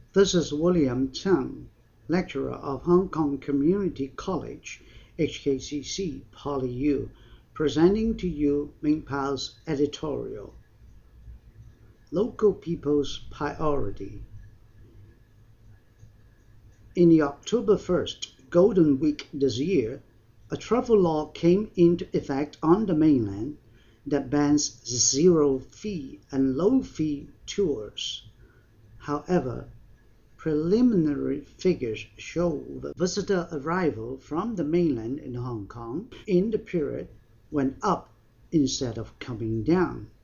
This is William Tsang, lecturer of Hong Kong Community College, HKCC, PolyU, presenting to you Ming Pao's editorial. Local people's priority. In the October 1st Golden Week this year, a travel law came into effect on the mainland that bans zero-fee and low-fee tours. However, preliminary figures show that visitor arrival from the mainland in Hong Kong in the period went up instead of coming down.